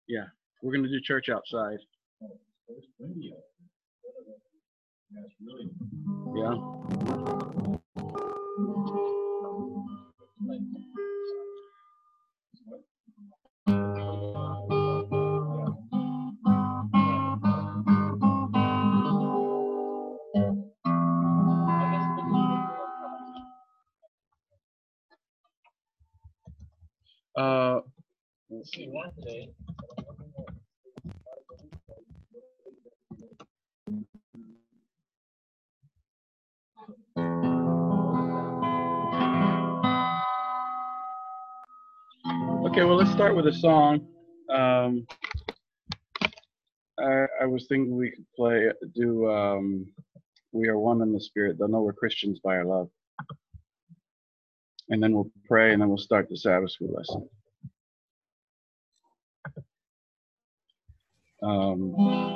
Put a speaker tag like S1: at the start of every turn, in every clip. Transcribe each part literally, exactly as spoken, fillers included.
S1: Yeah, we're going to do church outside. Yeah. Uh, let's see. Okay, well, let's start with a song. Um, I, I was thinking we could play, do um, We Are One in the Spirit. They'll know we're Christians by our love. And then we'll pray, and then we'll start the Sabbath school lesson. Um,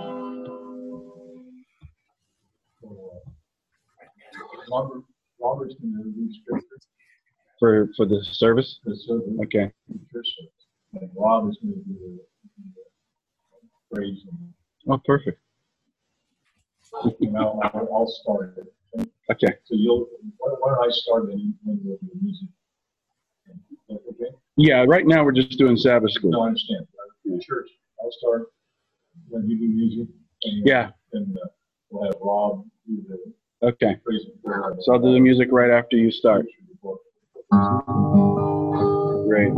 S2: Robert, Robert's going to read scripture.
S1: for for the service?
S2: The service.
S1: Okay.
S2: And Rob is going to do the, the praise. And,
S1: Oh, perfect.
S2: and I'll, I'll, I'll start it.
S1: Okay.
S2: So you'll, why, why don't I start and you can do the music? Okay?
S1: Yeah, right now we're just doing Sabbath school.
S2: No, I understand. Right? Church. I'll start when you do music. And,
S1: Yeah.
S2: And uh, we'll have Rob do the
S1: Okay.
S2: praise and prayer.
S1: So I'll do the music right after you start. Great.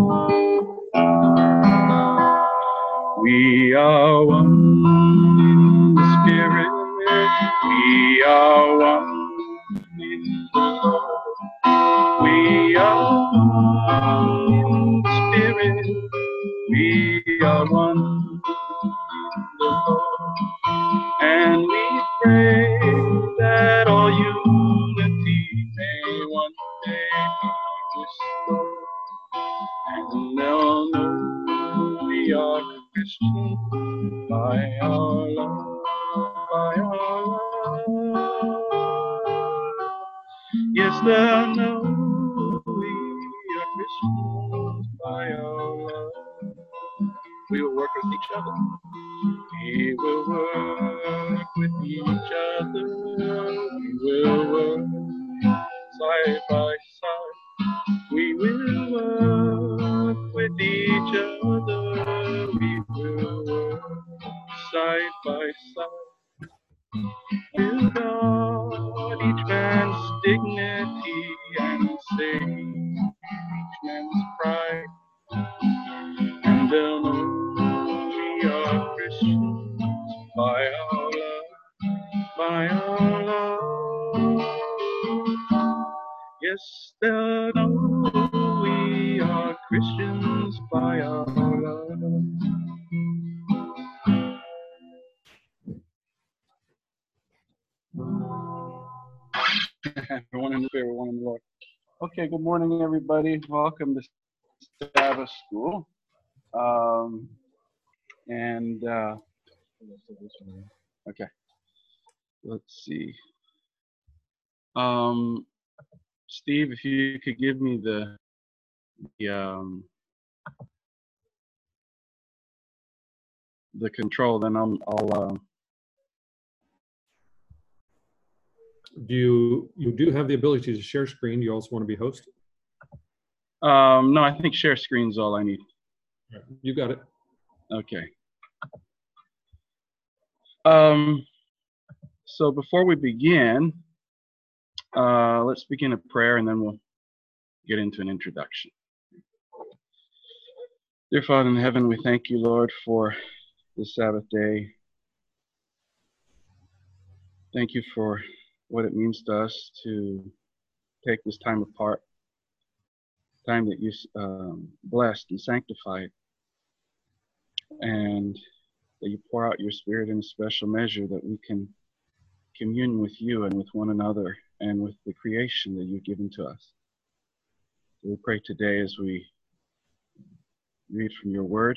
S1: We are one in the Spirit. We are one in the Lord. We are one in the Spirit. We are one in the Lord. And we pray that all unity may one day be restored. And they'll know we are Christians by our love, by our love. Yes, they'll know we are Christians by our love. We will work with each other. We will work with each other. We will work side by side. We will work with each other. We will work side by side. We'll guard each man's dignity and save each man's pride. And they'll know we are Christians by our love, by our love. Yes, they'll know we are Christians by our love. One in the Spirit, one in the Lord. Okay, good morning, everybody. Welcome to Sabbath School. Um, and, uh, okay, let's see. Um, Steve, if you could give me the, the, um, the control, then I'm, I'll, uh,
S3: Do you, you do have the ability to share screen? Do you also want to be host?
S1: um, no, I think share screen's all I need.
S3: You got it.
S1: Okay. Um, so before we begin, uh, let's begin a prayer and then we'll get into an introduction. Dear Father in heaven, we thank you, Lord, for this Sabbath day. Thank you for what it means to us to take this time apart, time that you um, blessed and sanctified, and that you pour out your Spirit in a special measure that we can commune with you and with one another and with the creation that you've given to us. So we pray today as we read from your word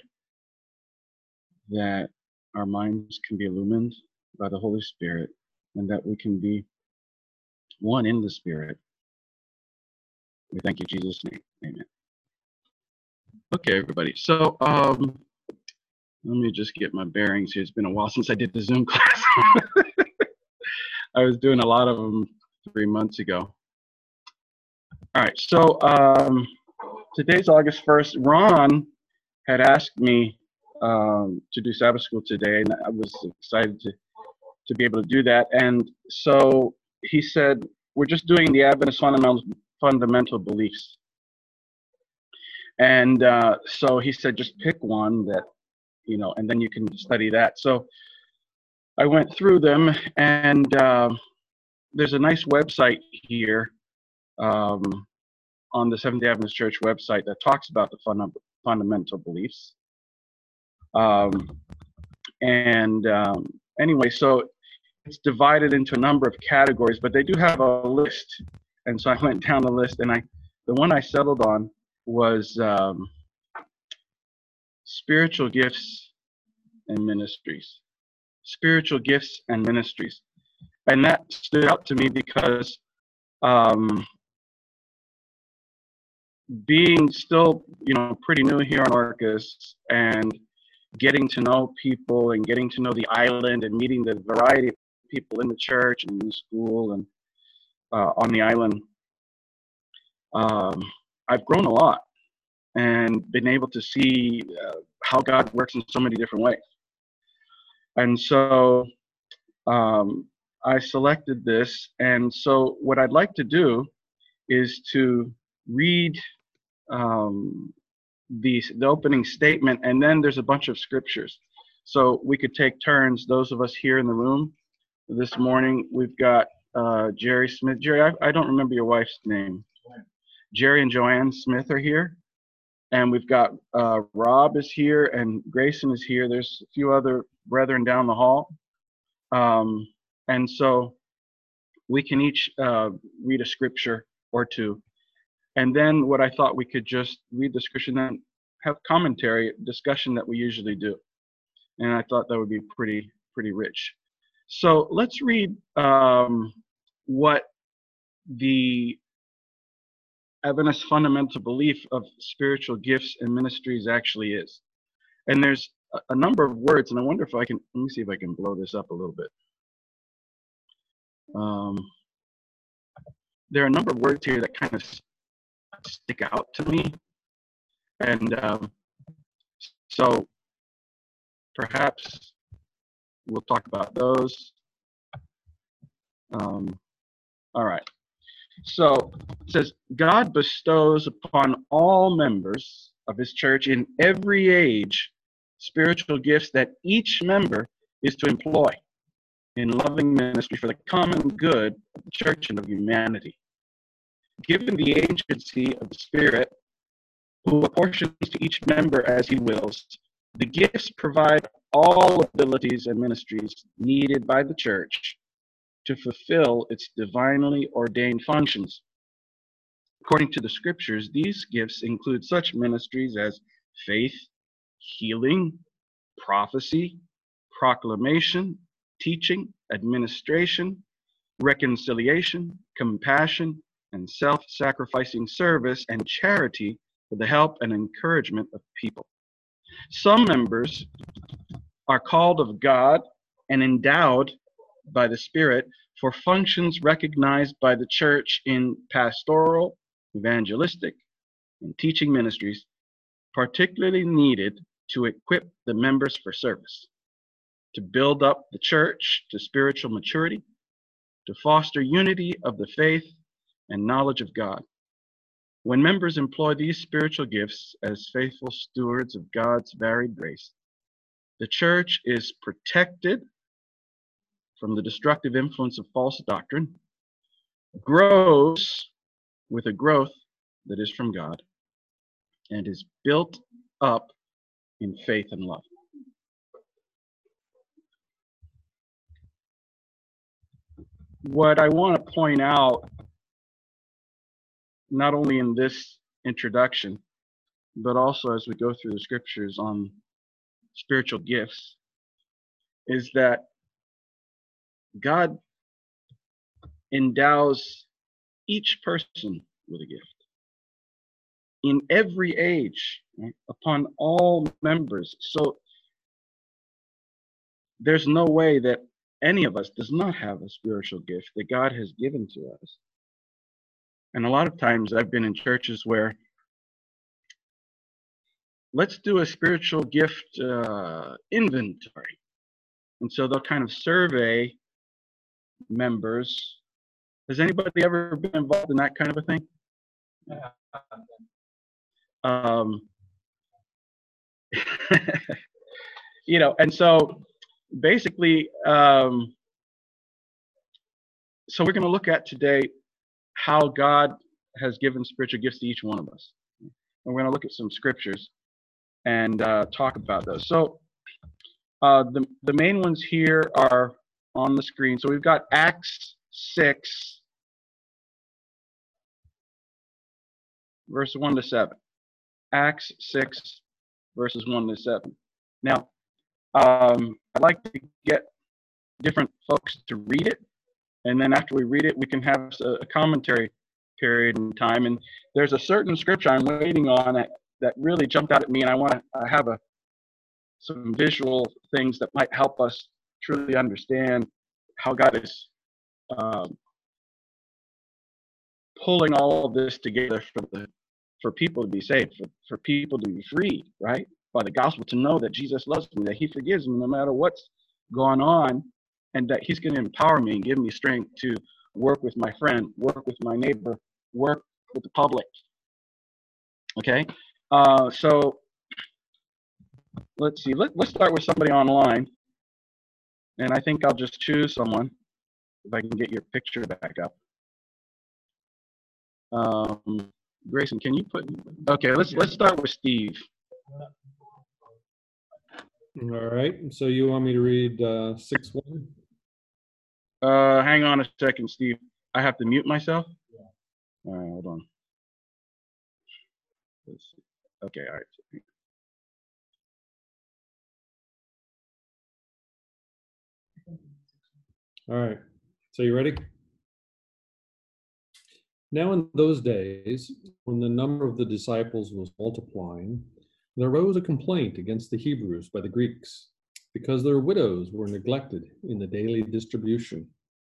S1: that our minds can be illumined by the Holy Spirit and that we can be one in the Spirit. We thank you in Jesus' name. Amen. Okay, everybody. So, um, Let me just get my bearings here. It's been a while since I did the Zoom class. I was doing a lot of them three months ago. All right, so um, today's August first. Ron had asked me um, to do Sabbath school today, and I was excited to, to be able to do that. And so he said, we're just doing the Adventist fundamental, fundamental beliefs. And uh, so he said, just pick one that, you know, and then you can study that. So I went through them, and uh, there's a nice website here um, on the Seventh-day Adventist Church website that talks about the funda fundamental beliefs. Um, and um, anyway, so it's divided into a number of categories, but they do have a list. And so I went down the list, and I, the one I settled on was um, spiritual gifts and ministries. Spiritual gifts and ministries. And that stood out to me because um, being still, you know, pretty new here on Orcas and getting to know people and getting to know the island and meeting the variety of people in the church and in the school and uh, on the island, um, I've grown a lot and been able to see uh, how God works in so many different ways. And so um, I selected this, and so what I'd like to do is to read um, the, the opening statement, and then there's a bunch of scriptures. So we could take turns, those of us here in the room. This morning we've got uh, Jerry Smith. Jerry, I, I don't remember your wife's name. Jerry and Joanne Smith are here. And we've got uh, Rob is here, and Grayson is here. There's a few other brethren down the hall. Um, and so we can each uh, read a scripture or two. And then what I thought we could just read the scripture and then have commentary, discussion that we usually do. And I thought that would be pretty, pretty rich. So let's read um, what the Adventist fundamental belief of spiritual gifts and ministries actually is. And there's a, a number of words, and I wonder if I can, let me see if I can blow this up a little bit. Um, there are a number of words here that kind of stick out to me. And um, so perhaps we'll talk about those. Um, all right. So it says, God bestows upon all members of his church in every age spiritual gifts that each member is to employ in loving ministry for the common good of the church and of humanity. Given the agency of the Spirit, who apportions to each member as he wills, the gifts provide all abilities and ministries needed by the church to fulfill its divinely ordained functions. According to the scriptures, these gifts include such ministries as faith, healing, prophecy, proclamation, teaching, administration, reconciliation, compassion, and self-sacrificing service, and charity for the help and encouragement of people. Some members are called of God and endowed by the Spirit for functions recognized by the church in pastoral, evangelistic, and teaching ministries, particularly needed to equip the members for service, to build up the church to spiritual maturity, to foster unity of the faith and knowledge of God. When members employ these spiritual gifts as faithful stewards of God's varied grace, the church is protected from the destructive influence of false doctrine, grows with a growth that is from God, and is built up in faith and love. What I want to point out, not only in this introduction, but also as we go through the scriptures on spiritual gifts, is that God endows each person with a gift in every age, right, upon all members. So there's no way that any of us does not have a spiritual gift that God has given to us. And a lot of times I've been in churches where let's do a spiritual gift uh, inventory. And so they'll kind of survey members. Has anybody ever been involved in that kind of a thing? Um, you know, and so basically, um, so we're going to look at today how God has given spiritual gifts to each one of us. And we're going to look at some scriptures and uh, talk about those. So uh, the, the main ones here are on the screen. So we've got Acts six, verse one to seven. Acts six, verses one to seven. Now, um, I'd like to get different folks to read it. And then after we read it, we can have a commentary period in time. And there's a certain scripture I'm waiting on that, that really jumped out at me, and I want to have a some visual things that might help us truly understand how God is um, pulling all of this together for the for people to be saved, for, for people to be freed, right? By the gospel, to know that Jesus loves me, that he forgives me no matter what's going on, and that he's going to empower me and give me strength to work with my friend, work with my neighbor, work with the public. Okay? Uh, so let's see. Let, let's start with somebody online. And I think I'll just choose someone, if I can get your picture back up. Um, Grayson, can you put, okay, let's let's start with Steve.
S3: All right. So you want me to read uh, six one?
S1: Uh, hang on a second, Steve. I have to mute myself? Yeah. All right, hold on. Let's see. Okay, all right.
S3: All right. So you ready? Now in those days, when the number of the disciples was multiplying, there arose a complaint against the Hebrews by the Greeks, because their widows were neglected in the daily distribution.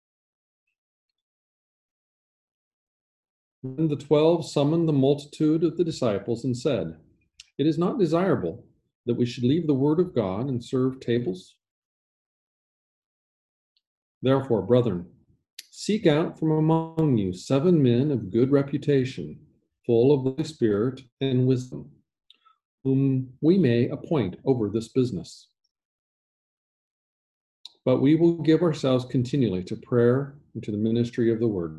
S3: Then the twelve summoned the multitude of the disciples and said, "It is not desirable that we should leave the word of God and serve tables. Therefore, brethren, seek out from among you seven men of good reputation, full of the Holy Spirit and wisdom, whom we may appoint over this business. But we will give ourselves continually to prayer and to the ministry of the word."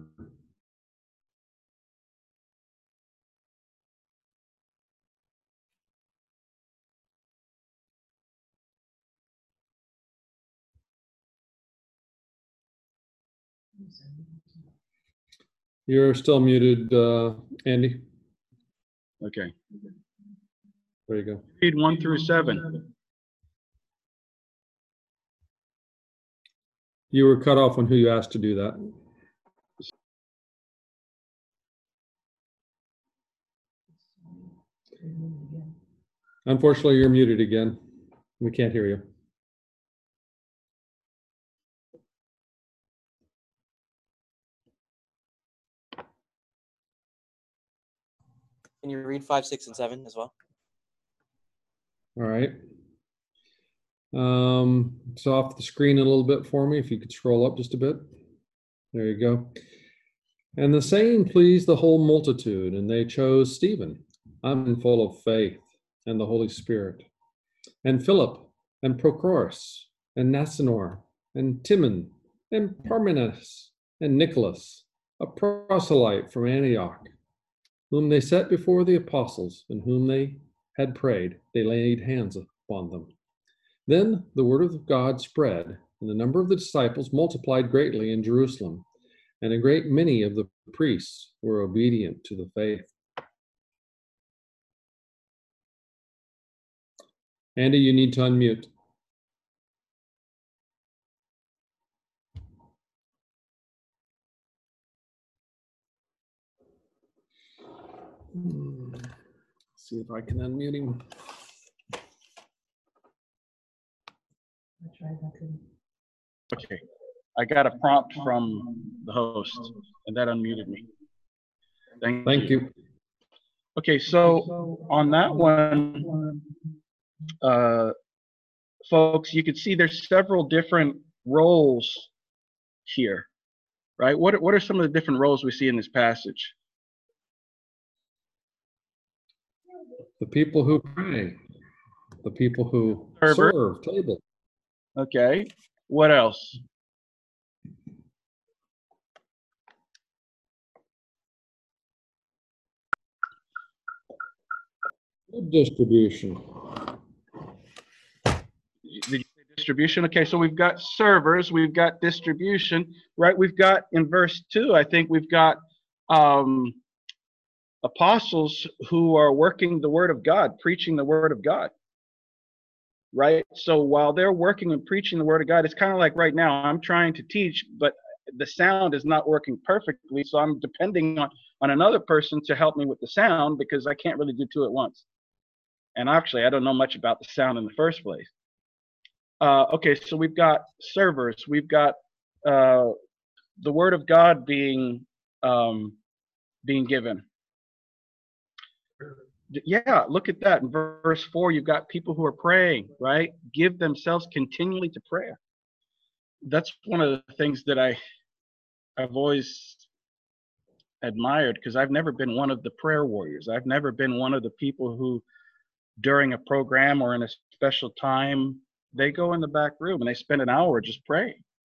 S3: You're still muted, uh, Andy.
S1: Okay.
S3: There you go.
S1: Read one through seven.
S3: You were cut off on who you asked to do that. Unfortunately, you're muted again. We can't hear you.
S4: Can you read five, six, and seven as well?
S3: All right. Um, it's off the screen a little bit for me. If you could scroll up just a bit. There you go. And the saying pleased the whole multitude, and they chose Stephen, I'm full of faith and the Holy Spirit, and Philip, and Prochorus, and Nassanor, and Timon, and Parmenas, and Nicholas, a proselyte from Antioch, whom they set before the apostles, and whom they had prayed, they laid hands upon them. Then the word of God spread, and the number of the disciples multiplied greatly in Jerusalem, and a great many of the priests were obedient to the faith. Andy, you need to unmute. Hmm. See if I can unmute him.
S1: Okay. I got a prompt from the host, and that unmuted me. Thank,
S3: Thank
S1: you.
S3: you.
S1: Okay, so on that one, uh, folks, you can see there's several different roles here, right? What, what are some of the different roles we see in this passage?
S3: The people who pray, the people who
S1: Server.
S3: serve, table.
S1: Okay. What else?
S3: Distribution.
S1: Did you say distribution? Okay, so we've got servers, we've got distribution, right? We've got in verse two, I think we've got um, apostles who are working the word of God, preaching the word of God, right? So while they're working and preaching the word of God, it's kind of like right now, I'm trying to teach, but the sound is not working perfectly, so I'm depending on, on another person to help me with the sound because I can't really do two at once. And actually, I don't know much about the sound in the first place. Uh, okay, so we've got servers, we've got uh, the word of God being um, being given. Yeah, look at that. In verse four, you've got people who are praying, right? Give themselves continually to prayer. That's one of the things that I, I've always admired because I've never been one of the prayer warriors. I've never been one of the people who, during a program or in a special time, they go in the back room and they spend an hour just praying.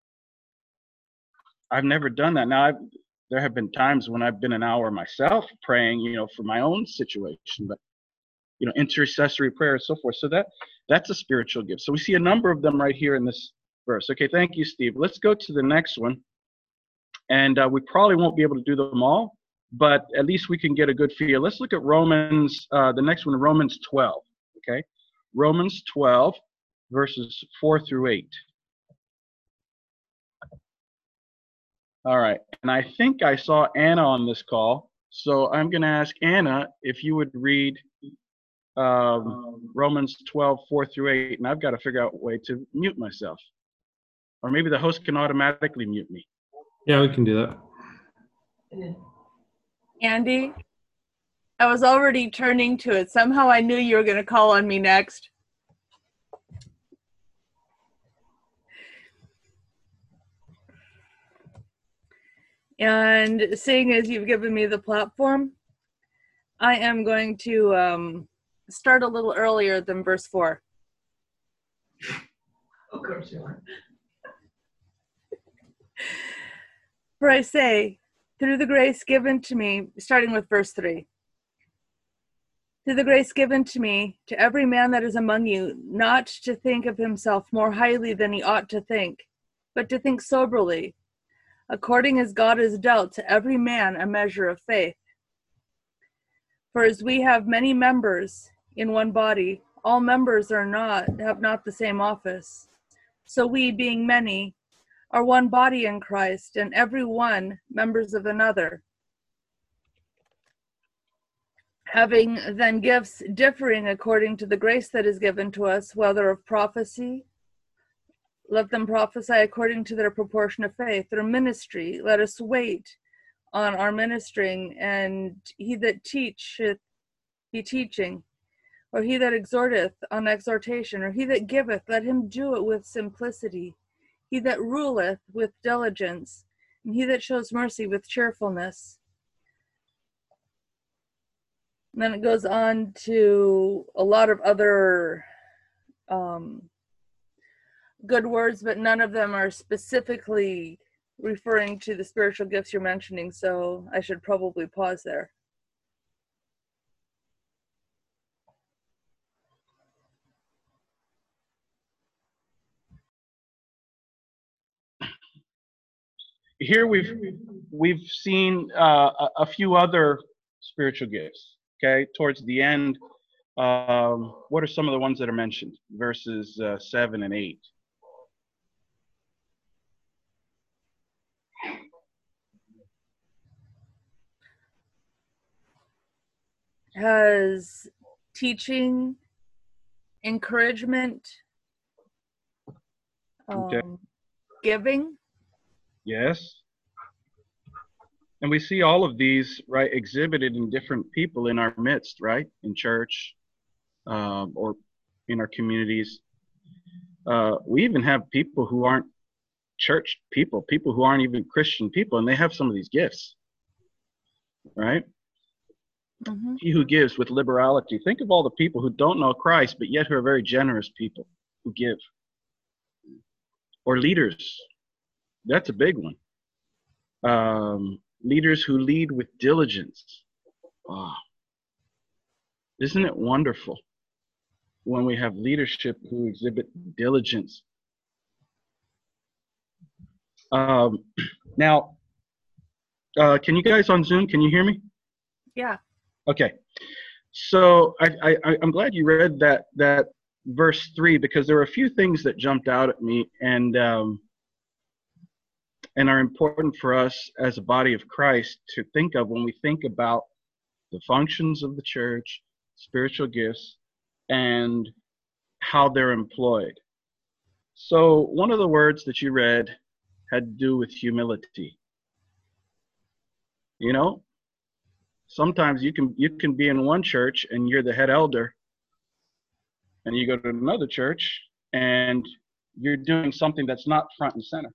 S1: I've never done that. Now, I've, there have been times when I've been an hour myself praying, you know, for my own situation, but, you know, intercessory prayer and so forth. So that that's a spiritual gift. So we see a number of them right here in this verse. Okay, thank you, Steve. Let's go to the next one. And uh, we probably won't be able to do them all, but at least we can get a good feel. Let's look at Romans, uh, the next one, Romans twelve, okay? Romans twelve, verses four through eight. All right, and I think I saw Anna on this call, so I'm going to ask Anna if you would read um, Romans twelve, four through eight, and I've got to figure out a way to mute myself. Or maybe the host can automatically mute me.
S3: Yeah, we can do that.
S5: Andy, I was already turning to it. Somehow I knew you were going to call on me next. And seeing as you've given me the platform, I am going to um, start a little earlier than verse four.
S6: Of course you are.
S5: For I say, through the grace given to me, starting with verse three, through the grace given to me, to every man that is among you, not to think of himself more highly than he ought to think, but to think soberly, according as God has dealt to every man a measure of faith. For as we have many members in one body, all members are not, have not the same office. So we, being many, are one body in Christ, and every one members of another. Having then gifts differing according to the grace that is given to us, whether of prophecy, let them prophesy according to their proportion of faith, or ministry, let us wait on our ministering, and he that teacheth be teaching, or he that exhorteth on exhortation, or he that giveth, let him do it with simplicity, he that ruleth with diligence, and he that shows mercy with cheerfulness. And then it goes on to a lot of other um, good words, but none of them are specifically referring to the spiritual gifts you're mentioning, so I should probably pause there.
S1: Here we've we've seen uh, a, a few other spiritual gifts. Okay, towards the end, um, what are some of the ones that are mentioned? Verses uh, seven and eight.
S5: Has teaching, encouragement,
S1: Okay.
S5: Um, giving.
S1: Yes. And we see all of these, right, exhibited in different people in our midst, right? In church, um, or in our communities. Uh, we even have people who aren't church people, people who aren't even Christian people, and they have some of these gifts, right?
S5: Mm-hmm.
S1: He who gives with liberality. Think of all the people who don't know Christ, but yet who are very generous people who give. Or leaders. That's a big one. Um, leaders who lead with diligence. Wow. Isn't it wonderful when we have leadership who exhibit diligence? Um, now, uh, can you guys on Zoom, can you hear me?
S5: Yeah.
S1: Okay. So I, I, I'm glad you read that, that verse three, because there were a few things that jumped out at me and, um, and are important for us as a body of Christ to think of when we think about the functions of the church, spiritual gifts, and how they're employed. So one of the words that you read had to do with humility. You know, sometimes you can you can be in one church and you're the head elder, and you go to another church and you're doing something that's not front and center.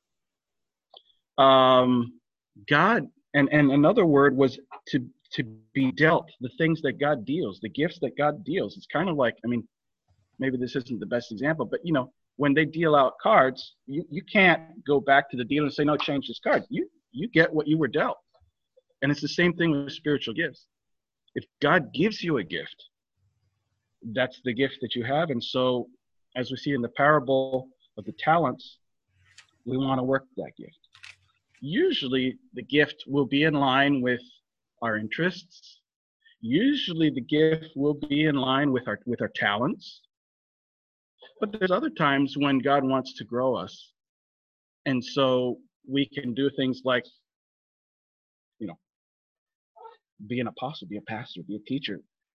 S1: Um, God, and, and another word was to to be dealt, the things that God deals, the gifts that God deals. It's kind of like, I mean, maybe this isn't the best example, but you know, when they deal out cards, you, you can't go back to the dealer and say, no, change this card. You you get what you were dealt. And it's the same thing with spiritual gifts. If God gives you a gift, that's the gift that you have. And so, as we see in the parable of the talents, we want to work that gift. Usually, the gift will be in line with our interests. Usually, the gift will be in line with our with our talents. But there's other times when God wants to grow us. And so we can do things like, you know, be an apostle, be a pastor, be a teacher.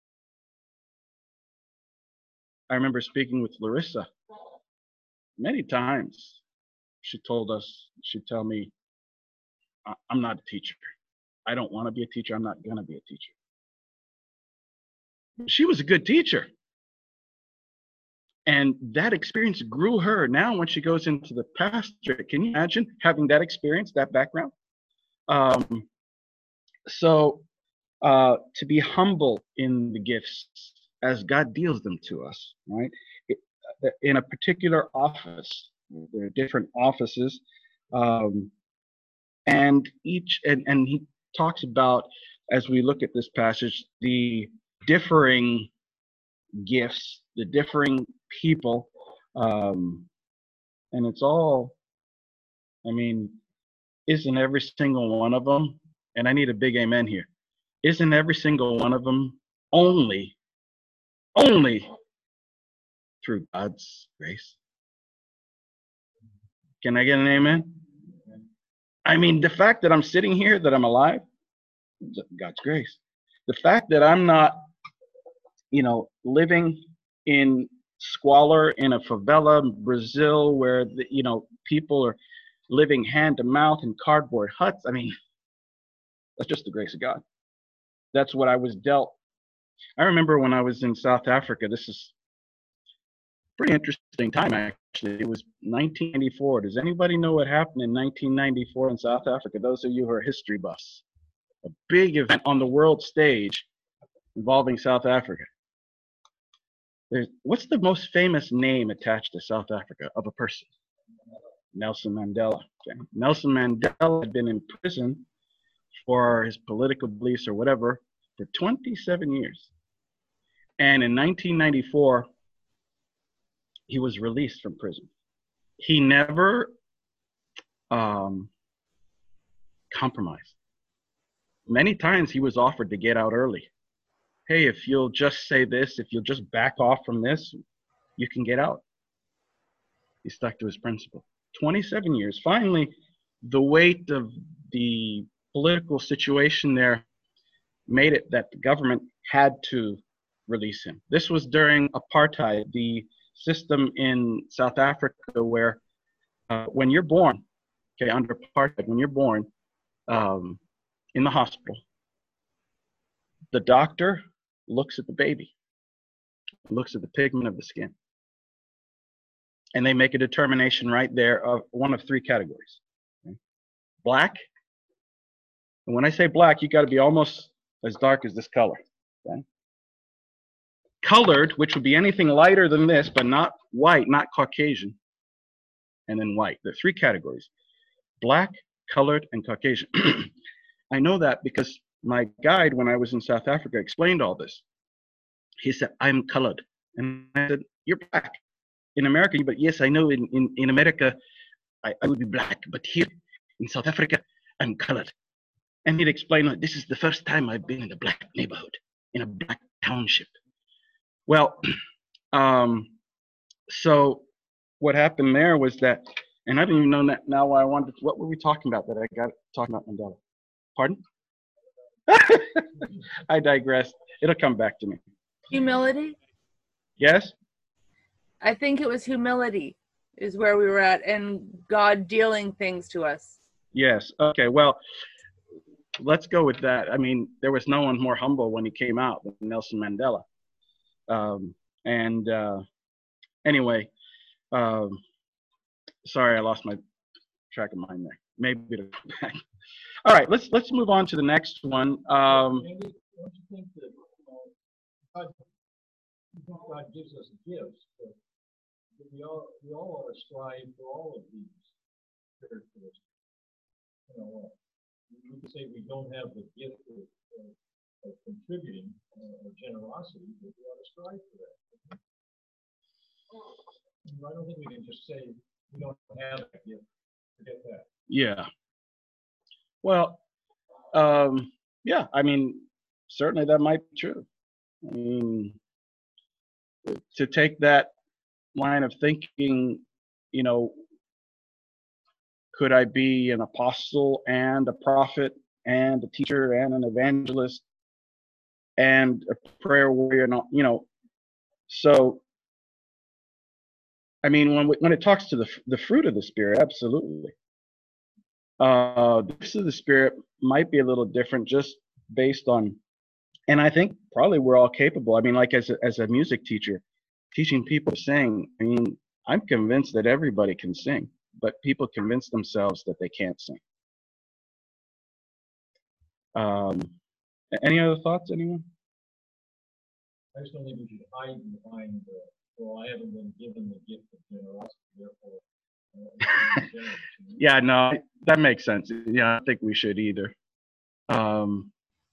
S1: I remember speaking with Larissa many times. She told us, she'd tell me, I'm not a teacher. I don't want to be a teacher. I'm not going to be a teacher. She was a good teacher. And that experience grew her. Now, when she goes into the pastorate, can you imagine having that experience, that background? Um, so uh, to be humble in the gifts as God deals them to us, right? It, in a particular office, there are different offices, um, and each, and, and he talks about, as we look at this passage, the differing gifts, the differing people, um, and it's all, I mean, isn't every single one of them, and I need a big amen here, isn't every single one of them only, only through God's grace? Can I get an amen? I mean, the fact that I'm sitting here, that I'm alive, God's grace. The fact that I'm not, you know, living in squalor in a favela in Brazil where, the, you know, people are living hand to mouth in cardboard huts. I mean, that's just the grace of God. That's what I was dealt. I remember when I was in South Africa, this is a pretty interesting time, actually. It was nineteen ninety-four. Does anybody know what happened in nineteen ninety-four in South Africa? Those of you who are history buffs. A big event on the world stage involving South Africa. There's, what's the most famous name attached to South Africa of a person? Nelson Mandela. Okay. Nelson Mandela had been in prison for his political beliefs or whatever for twenty-seven years. And in nineteen ninety-four, he was released from prison. He never um, compromised. Many times he was offered to get out early. Hey, if you'll just say this, if you'll just back off from this, you can get out. He stuck to his principle. twenty-seven years. Finally, the weight of the political situation there made it that the government had to release him. This was during apartheid, the system in South Africa where uh, when you're born, okay, under apartheid, when you're born um, in the hospital, the doctor looks at the baby, looks at the pigment of the skin, and they make a determination right there of one of three categories. Okay? Black, and when I say black, you got to be almost as dark as this color. Okay? Colored, which would be anything lighter than this, but not white, not Caucasian, and then white. There are three categories: black, colored, and Caucasian. I know that because my guide, when I was in South Africa, explained all this. He said, I'm colored. And I said, you're black. In America, but yes, I know in, in, in America, I, I would be black, but here in South Africa, I'm colored. And he'd explain, this is the first time I've been in a black neighborhood, in a black township. Well, um, so what happened there was that, and I didn't even know that now why I wanted to, what were we talking about that I got talking about Mandela? Pardon? I digress. It'll come back to me.
S5: Humility?
S1: Yes?
S5: I think it was humility is where we were at, and God dealing things to us.
S1: Yes. Okay. Well, let's go with that. I mean, there was no one more humble when he came out than Nelson Mandela. Um, and uh, anyway, um, sorry, I lost my track of mind there. Maybe it'll come back. All right, let's let's move on to the next one. Um,
S2: Maybe, don't you think that, you know, God, God gives us gifts, but we all we all ought to strive for all of these characteristics. You know, we could say we don't have the gift of, of, of contributing uh, or generosity, but we ought to strive for that. I don't think we can just say we don't have that gift. Forget that.
S1: yeah. Well, um, yeah. I mean, certainly that might be true. I mean, to take that line of thinking, you know, could I be an apostle and a prophet and a teacher and an evangelist and a prayer warrior? And all, you know, so I mean, when we, when it talks to the the fruit of the Spirit, absolutely. Uh, the gifts of the Spirit might be a little different, just based on, and I think probably we're all capable. I mean, like as a, as a music teacher, teaching people to sing. I mean, I'm convinced that everybody can sing, but people convince themselves that they can't sing. Um, any other thoughts, anyone?
S2: I just don't think we should hide behind the, well, I haven't been given the gift of generosity, therefore. Uh, generous, you know?
S1: Yeah, no, that makes sense. Yeah, I think we should either. Um,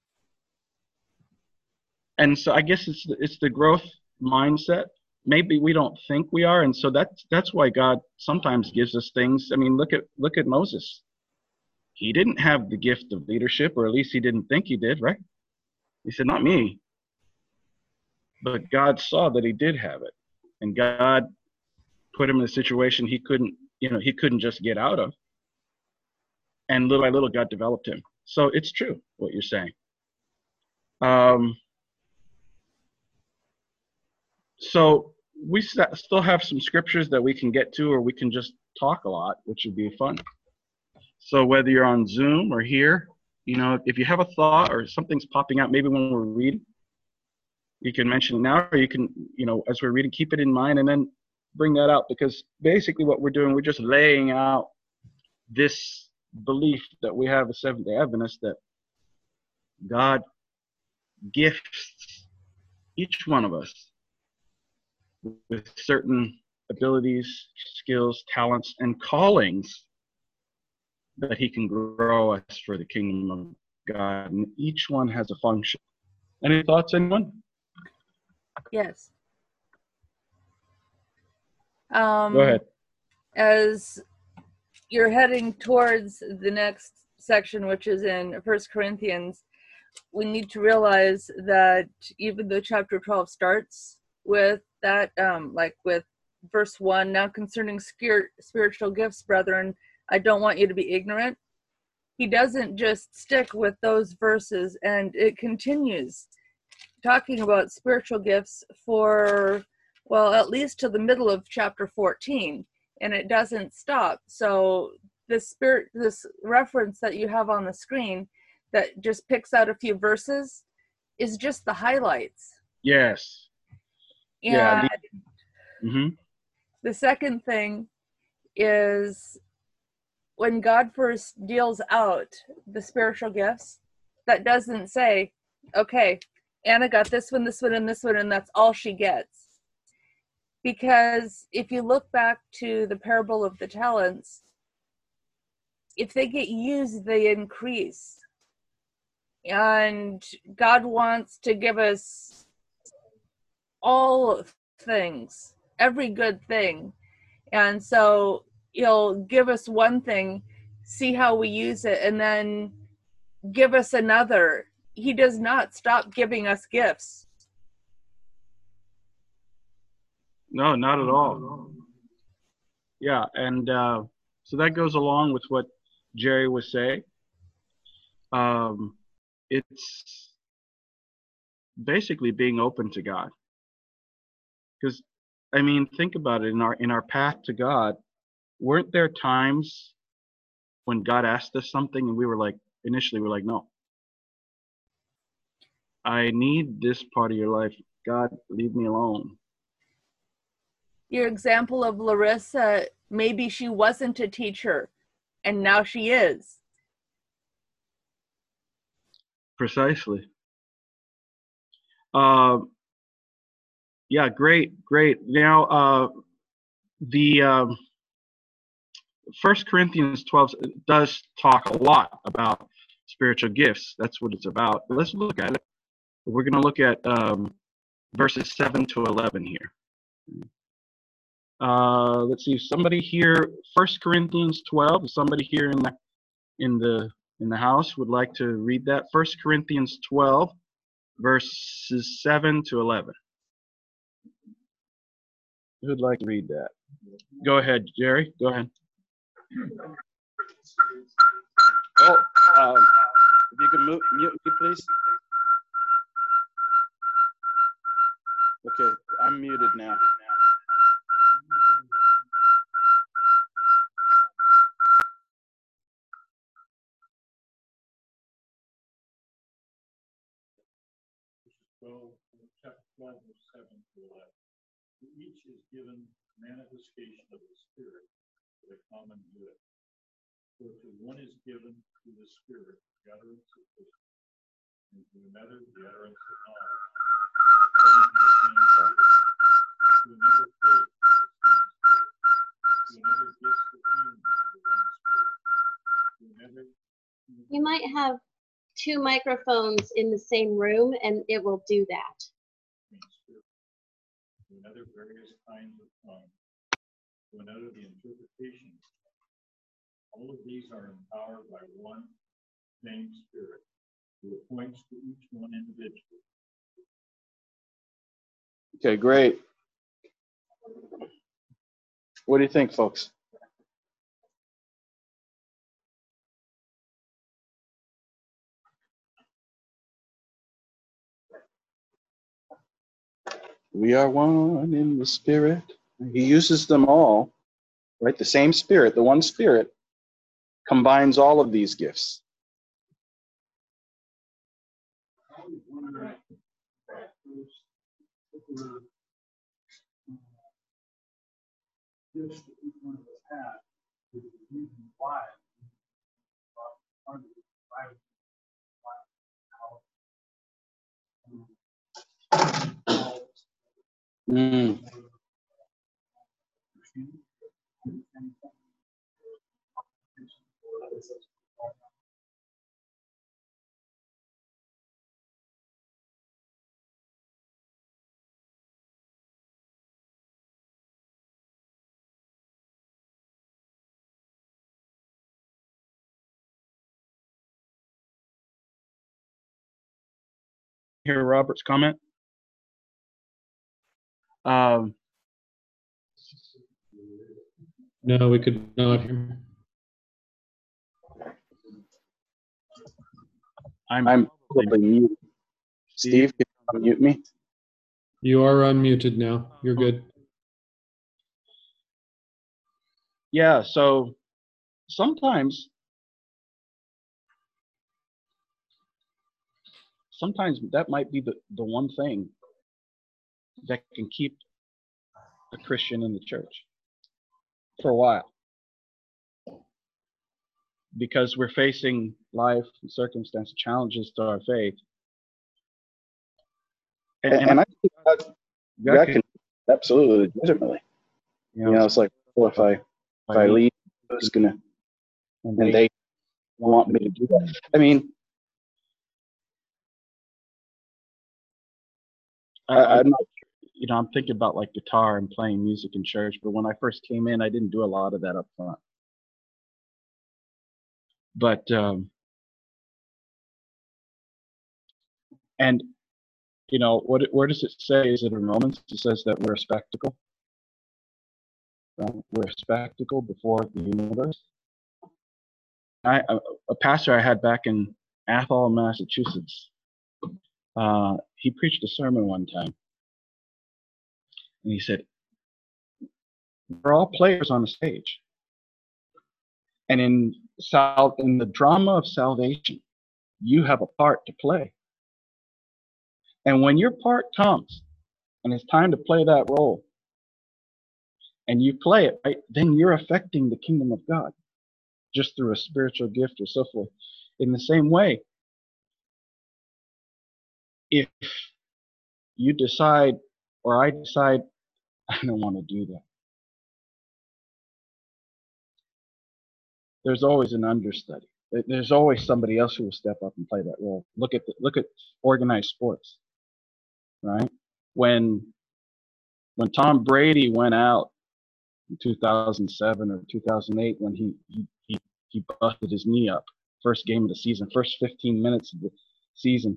S1: and so I guess it's it's the growth mindset. Maybe we don't think we are, and so that's that's why God sometimes gives us things. I mean, look at look at Moses. He didn't have the gift of leadership, or at least he didn't think he did, right? He said, "Not me." But God saw that he did have it, and God put him in a situation he couldn't, you know, he couldn't just get out of. And little by little, God developed him. So it's true what you're saying. Um, so we st- still have some scriptures that we can get to, or we can just talk a lot, which would be fun. So whether you're on Zoom or here, you know, if you have a thought or something's popping out, maybe when we're reading, you can mention it now, or you can, you know, as we're reading, keep it in mind and then bring that out, because basically what we're doing, we're just laying out this belief that we have as Seventh-day Adventists, that God gifts each one of us with certain abilities, skills, talents, and callings that he can grow us for the kingdom of God. And each one has a function. Any thoughts, anyone?
S5: Yes. Um,
S1: Go ahead.
S5: As you're heading towards the next section, which is in First Corinthians, we need to realize that even though chapter twelve starts with that, um, like with verse one, now concerning spirit, spiritual gifts, brethren, I don't want you to be ignorant. He doesn't just stick with those verses, and it continues talking about spiritual gifts for well, at least to the middle of chapter fourteen, and it doesn't stop. So this spirit, this reference that you have on the screen that just picks out a few verses is just the highlights.
S1: Yes.
S5: And
S1: Yeah. The, mm-hmm.
S5: the second thing is when God first deals out the spiritual gifts, that doesn't say, okay, Anna got this one, this one, and this one, and that's all she gets. Because if you look back to the parable of the talents, if they get used, they increase. And God wants to give us all things, every good thing. And so he'll give us one thing, see how we use it, and then give us another. He does not stop giving us gifts.
S1: No, not at all. Yeah, and uh, so that goes along with what Jerry was saying. Um, it's basically being open to God. Because, I mean, think about it. In our in our path to God, weren't there times when God asked us something and we were like, initially we're like, no. I need this part of your life. God, leave me alone.
S5: Your example of Larissa, maybe she wasn't a teacher, and now she is.
S1: Precisely. Uh, yeah, great, great. Now, uh, the um, First Corinthians twelve does talk a lot about spiritual gifts. That's what it's about. But let's look at it. We're going to look at um, verses seven to eleven here. Uh, let's see. Somebody here, First Corinthians twelve. Somebody here in the in the in the house would like to read that. First Corinthians twelve, verses seven to eleven. Who'd like to read that? Go ahead, Jerry. Go ahead.
S6: Oh, um, if you can mute, mute me, please. Okay, I'm muted now.
S2: twelve, chapter twelve, verse seven to eleven. To each is given manifestation of the Spirit for the common good. For to one is given through the Spirit the utterance of wisdom, and to another the utterance of knowledge, according to the same Spirit. To another faith by the same Spirit. To another gifts of healing by the one Spirit. To another.
S7: You might have two microphones in the same room, and it will do that.
S2: To another various kinds of tongues. To another the interpretation. All of these are empowered by one same Spirit, who appoints to each one individually.
S6: Okay, great. What do you think, folks? We are one in the Spirit. He uses them all, right? The same Spirit, the one Spirit, combines all of these gifts. Mm.
S1: Hear Robert's comment? Um,
S3: No, we could not hear.
S1: I'm,
S6: I'm probably muted. Steve, can you unmute me?
S3: You are unmuted now. You're good.
S6: Yeah, so sometimes, sometimes that might be the, the one thing that can keep a Christian in the church for a while. Because we're facing life and circumstance challenges to our faith. And, and, and I think that, that can absolutely legitimately. You know, you know it's like, well, if I if I leave, who's gonna and they, they want me to do that. I mean, I, I'm not, you know, I'm thinking about like guitar and playing music in church, but when I first came in, I didn't do a lot of that up front. But um, and you know, what where does it say? Is it in Romans? It says that we're a spectacle. Right? We're a spectacle before the universe. I, a, a pastor I had back in Athol, Massachusetts, uh, he preached a sermon one time, and he said, "We're all players on the stage, and in sal- in the drama of salvation, you have a part to play. And when your part comes, and it's time to play that role, and you play it, right, then you're affecting the kingdom of God, just through a spiritual gift or so forth. In the same way, if you decide, or I decide, I don't want to do that, there's always an understudy. There's always somebody else who will step up and play that role. Look at the, look at organized sports, right? When when Tom Brady went out in two thousand seven or two thousand eight, when he he he, he busted his knee up, first game of the season, first fifteen minutes of the season,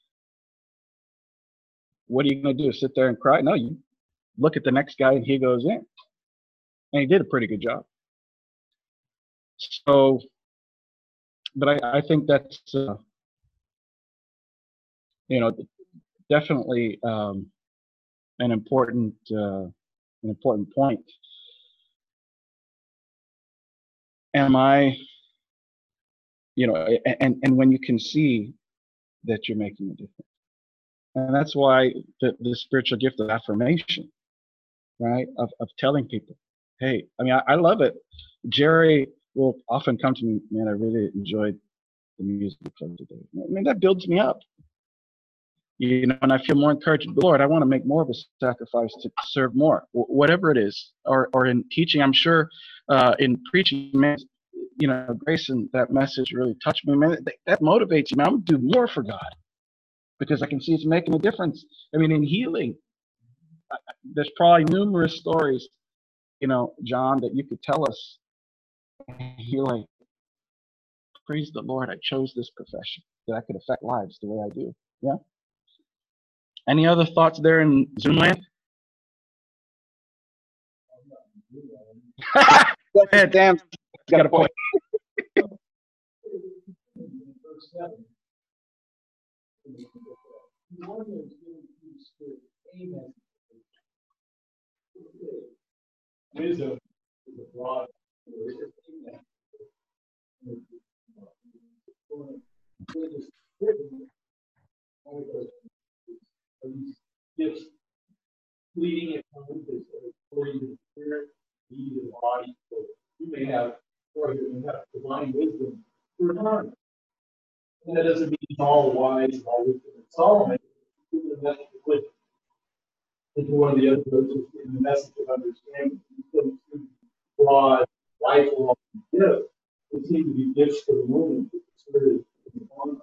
S6: what are you going to do? Sit there and cry? No, you look at the next guy and he goes in, and he did a pretty good job. So, but I, I think that's uh, you know definitely um, an important uh, an important point. Am I, you know, and and when you can see that you're making a difference, and that's why the, the spiritual gift of affirmation, right? Of of telling people, hey, I mean, I, I love it. Jerry will often come to me, man, I really enjoyed the music you played today. I mean, that builds me up. You know, and I feel more encouraged. Lord, I want to make more of a sacrifice to serve more, whatever it is, or or in teaching. I'm sure uh, in preaching, man, you know, Grace and that message really touched me. Man, that, that motivates me. Man, I'm gonna do more for God because I can see it's making a difference. I mean, in healing, there's probably numerous stories, you know, John, that you could tell us. You're like, praise the Lord, I chose this profession that I could affect lives the way I do. Yeah. Any other thoughts there in Zoom land? Go ahead, Dan. Got a point.
S2: Wisdom is a broad gifts leading it according to the spirit, need of the body. So you may have, or you may have divine wisdom for a time. And that doesn't mean he's all wise and all wisdom. Solomon is the message of wisdom. It's one of the other verses in the message of understanding. Broad, lifelong gifts. They seem to be gifts for the moment. The spirit is on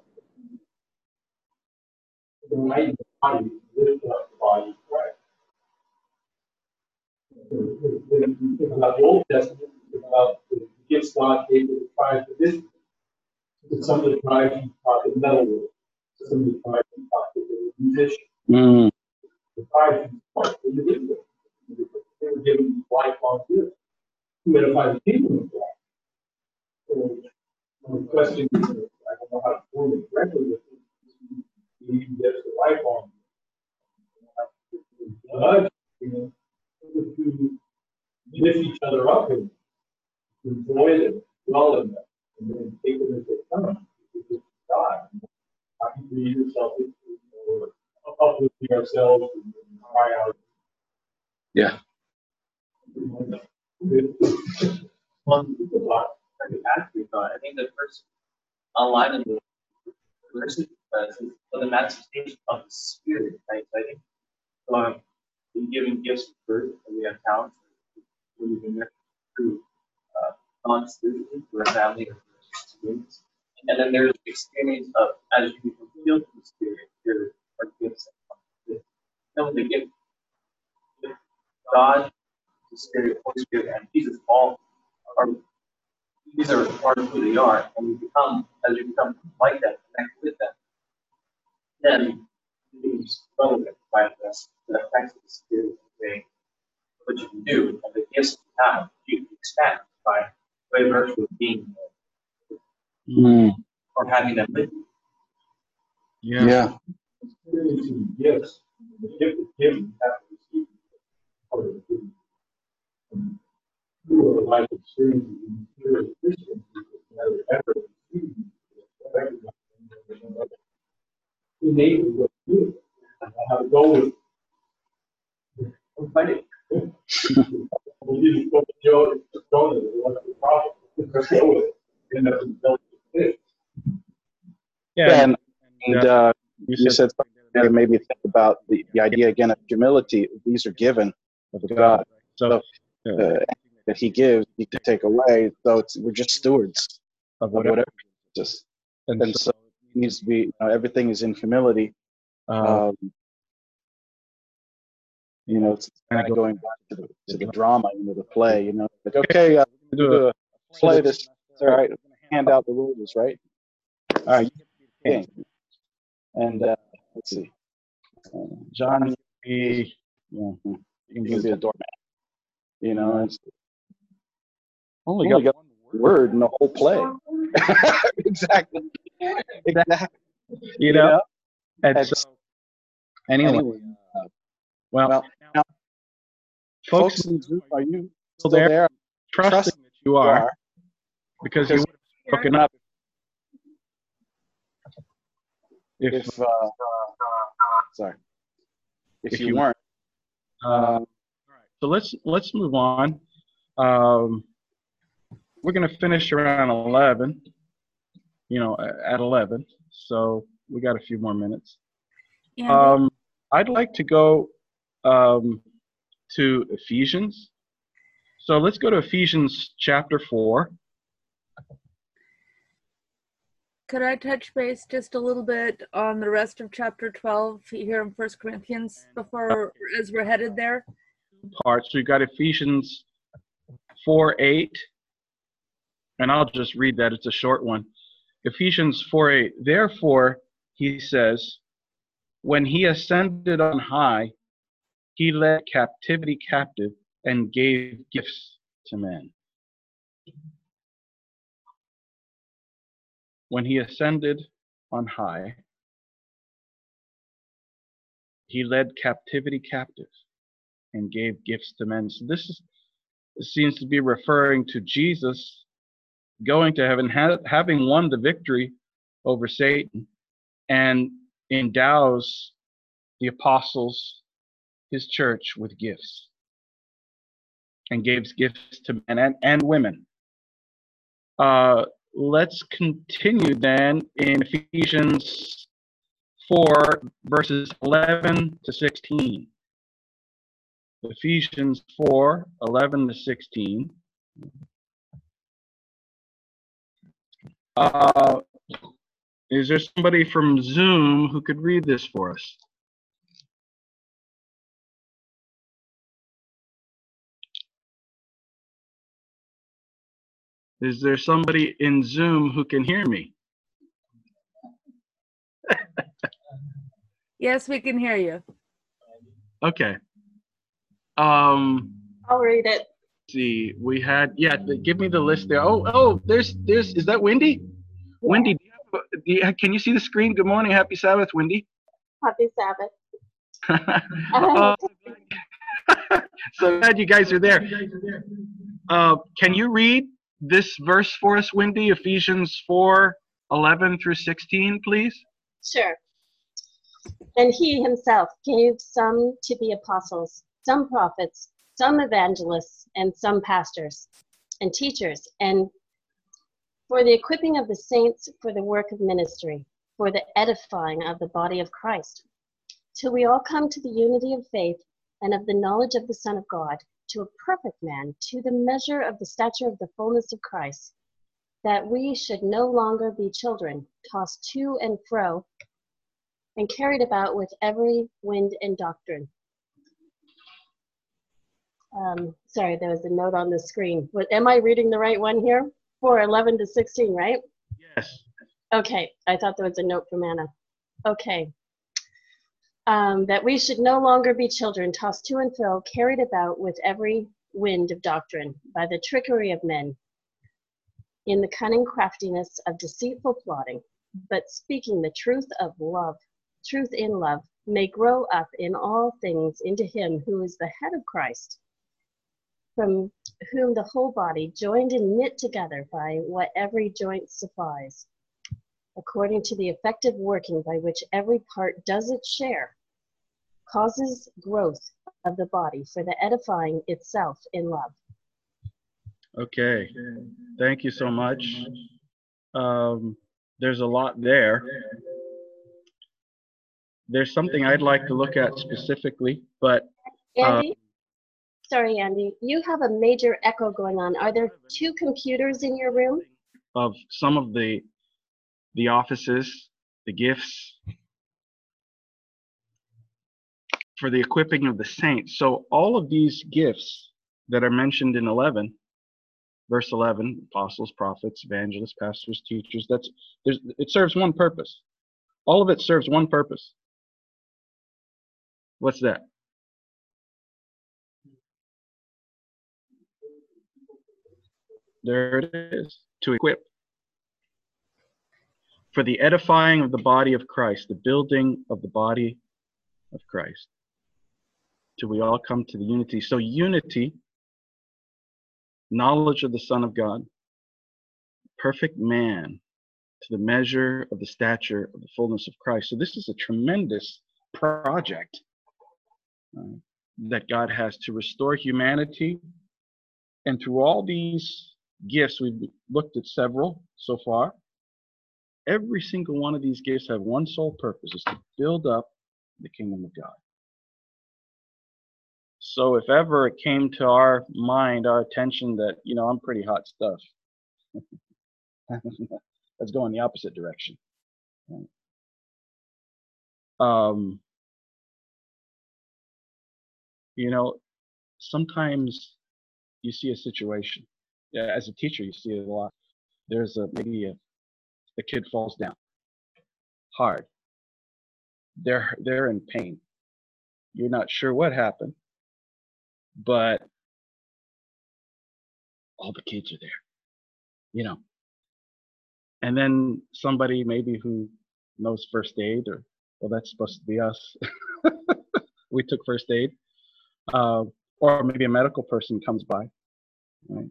S2: the right in the body, lift up the body of Christ. When you think about the Old Testament, you think about the gifts God gave to the tribes of Israel. To some of the tribes, he taught the metalwork. To some of the tribes, he taught that they were musicians.
S6: Mm.
S2: The tribes, he taught individuals. They were given lifelong gifts to edify the kingdom of God. So, the question is, I don't know how to form it correctly, but you need gifts to lifelong. judge, you know, to lift each other up and enjoy them, dwell in them, and then take them as they come. Because God, how can you be yourself, or uplifting ourselves and cry out?
S6: Yeah.
S4: One I could ask you about. I think the first online in the verse says for the manifestation of the Spirit, right? So I think um, in giving gifts of birth, and we have talents, we've been there through uh, non-spiritually, through our family or students. And then there's the experience of as you become filled with the Spirit, there are gifts that come with it. You know, the gift, God, the Spirit, Holy Spirit, and Jesus all are these are part of who they are, and we become as you become like that, connect with them, then it becomes relevant by the, the effects of the Spirit and saying what you can do and the gifts you have, you can expand by way virtue of being
S6: Mm.
S4: or having them with you.
S1: Yeah.
S6: Yeah.
S2: Experiencing gifts, the gift of giving, you have to receive part of the giving. And through our life experiences in spirit of Christians, we never ever receive innately what to do, how to go with it. I'm fighting. We didn't go to Joe, Jonah, what's the problem? Let's go with it. And that's what it.
S6: Yeah, and,
S1: and,
S6: and uh,
S1: you
S6: you
S1: said
S6: said something that made me think about the, the idea again of humility. These are given of God.
S1: so
S6: So, uh, that He gives, He can take away. So it's, we're just stewards
S1: of
S6: of
S1: whatever.
S6: whatever He gives us.
S1: And
S6: And so it needs to be, you know, everything is in humility.
S1: uh,
S6: Um, you know, it's kind of going back to the, to the drama, you know, the play, you know, like, okay, uh,
S1: do
S6: do
S1: a,
S6: a play this, all right, hand out the rules, right? All right, game. And uh, let's see. Uh, John, you
S1: be,
S6: yeah,
S1: you
S6: you
S1: can
S6: can be a doorman. You know, it's
S1: only
S6: only
S1: got
S6: got one word in the whole play. Exactly. Exactly.
S1: you know. And
S6: And
S1: so, anyway,
S6: anyway, uh,
S1: well,
S6: well,
S1: now, folks,
S6: folks in Zoom, are you
S1: still
S6: still
S1: there?
S6: there?
S1: Trusting that you are, because you would have spoken up if,
S6: If, uh, sorry, if,
S1: if
S6: you,
S1: you
S6: weren't.
S1: uh, all right. So let's let's move on. Um, we're going to finish around eleven. You know, at eleven. So we got a few more minutes.
S5: Andy?
S1: Um, I'd like to go um, to Ephesians. So let's go to Ephesians chapter four.
S5: Could I touch base just a little bit on the rest of chapter twelve here in First Corinthians before, as we're headed there?
S1: Parts. So you've got Ephesians four eight, and I'll just read that. It's a short one. Ephesians four eight. Therefore, he says, when he ascended on high, he led captivity captive and gave gifts to men. When he ascended on high, he led captivity captive and gave gifts to men. So this, is, this seems to be referring to Jesus going to heaven, ha having won the victory over Satan, and endows the apostles, his church, with gifts, and gives gifts to men and, and women. Uh, let's continue then in Ephesians four, verses eleven to sixteen. Ephesians four, eleven to sixteen. Uh, is there somebody from Zoom who could read this for us? Is there somebody in Zoom who can hear me?
S5: Yes, we can hear you.
S1: Okay. Um,
S7: I'll read it.
S1: let's see, we had, yeah, the, give me the list there. Oh, oh, there's, there's, is that Wendy? Wendy, do you have, do you, can you see the screen? Good morning, happy Sabbath, Wendy.
S7: Happy Sabbath.
S6: Uh, so glad you guys are there. Uh, can you read this verse for us, Wendy? Ephesians four, eleven through sixteen, please.
S7: Sure. And he himself gave some to be apostles, some prophets, some evangelists, and some pastors and teachers, and for the equipping of the saints for the work of ministry, for the edifying of the body of Christ, till we all come to the unity of faith and of the knowledge of the Son of God, to a perfect man, to the measure of the stature of the fullness of Christ, that we should no longer be children, tossed to and fro, and carried about with every wind and doctrine. Um, sorry, there was a note on the screen. But am I reading the right one here? four, eleven to sixteen, right?
S6: Yes.
S7: Okay, I thought there was a note from Anna. Okay. Um, that we should no longer be children, tossed to and fro, carried about with every wind of doctrine, by the trickery of men, in the cunning craftiness of deceitful plotting, but speaking the truth of love, truth in love, may grow up in all things into him who is the head of Christ, from whom the whole body, joined and knit together by what every joint supplies, according to the effective working by which every part does its share, causes growth of the body for the edifying itself in love.
S6: Okay. Thank you so much. Um, there's a lot there. There's something I'd like to look at specifically, but
S7: Andy?
S6: Uh,
S7: Sorry, Andy. You have a major echo going on. Are there two computers in your room?
S6: of some of the the offices, the gifts for the equipping of the saints. So all of these gifts that are mentioned in eleven, verse eleven, apostles, prophets, evangelists, pastors, teachers, that's there's it serves one purpose. All of it serves one purpose. What's that? There it is, to equip. For the edifying of the body of Christ, the building of the body of Christ, till we all come to the unity. So unity, knowledge of the Son of God, perfect man, to the measure of the stature of the fullness of Christ. So this is a tremendous project uh, that God has to restore humanity. And through all these gifts, we've looked at several so far. Every single one of these gifts have one sole purpose, is to build up the kingdom of God. So if ever it came to our mind, our attention that, you know, I'm pretty hot stuff, let's go in the opposite direction. Um, you know, sometimes you see a situation. Yeah, as a teacher, you see it a lot. There's a maybe a, a kid falls down hard. They're they're in pain. You're not sure what happened, but all the kids are there, you know. And then somebody maybe who knows first aid, or well, that's supposed to be us. We took first aid, uh, or maybe a medical person comes by. Right?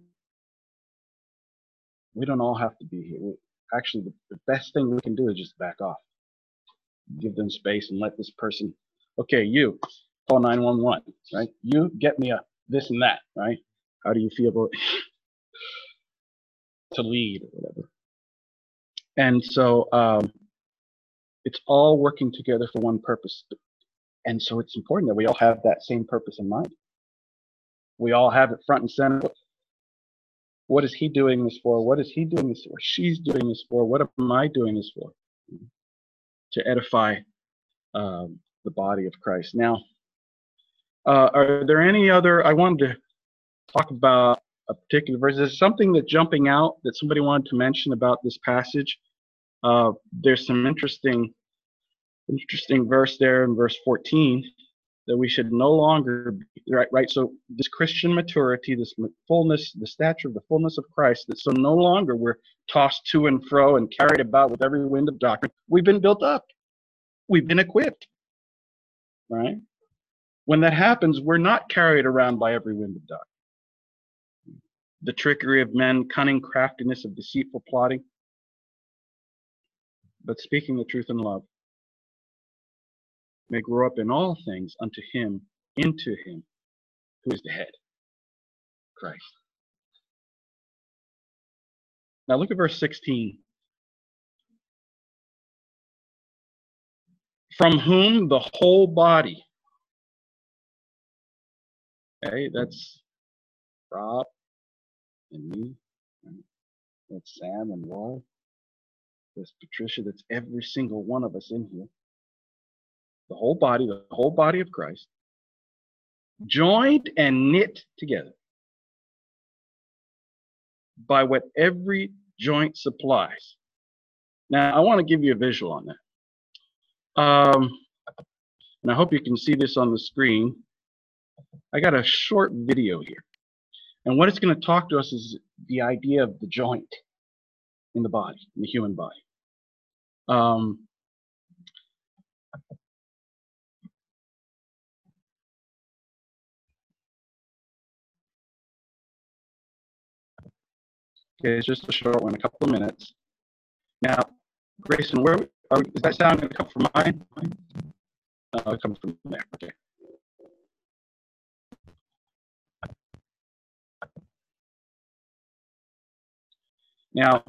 S6: We don't all have to be here. We, actually, the, the best thing we can do is just back off, give them space, and let this person. Okay, you call nine one one. Right? You get me a this and that. Right? How do you feel about to lead or whatever? And so um, it's all working together for one purpose. And so it's important that we all have that same purpose in mind. We all have it front and center. What is he doing this for? What is he doing this for? She's doing this for? What am I doing this for? To edify um, the body of Christ. Now, uh, are there any other, I wanted to talk about a particular verse. Is something that's jumping out that somebody wanted to mention about this passage? Uh, there's some interesting, interesting verse there in verse fourteen that we should no longer be, right, right. So this Christian maturity, this fullness, the stature of the fullness of Christ, that so no longer we're tossed to and fro and carried about with every wind of doctrine. We've been built up. We've been equipped. right? When that happens, we're not carried around by every wind of doctrine. The trickery of men, cunning craftiness of deceitful plotting, but speaking the truth in love, may grow up in all things unto him, into him, who is the head, Christ. Now look at verse sixteen. From whom the whole body, okay, that's Rob and me, right? That's Sam and Laura, that's Patricia, that's every single one of us in here. The whole body, the whole body of Christ, joined and knit together by what every joint supplies. Now, I want to give you a visual on that. Um, and I hope you can see this on the screen. I got a short video here. And what it's going to talk to us is the idea of the joint in the body, in the human body. Um, okay, it's just a short one, a couple of minutes. Now, Grayson, where are, is that sound going to come from mine? No, it comes from there. Okay. Now,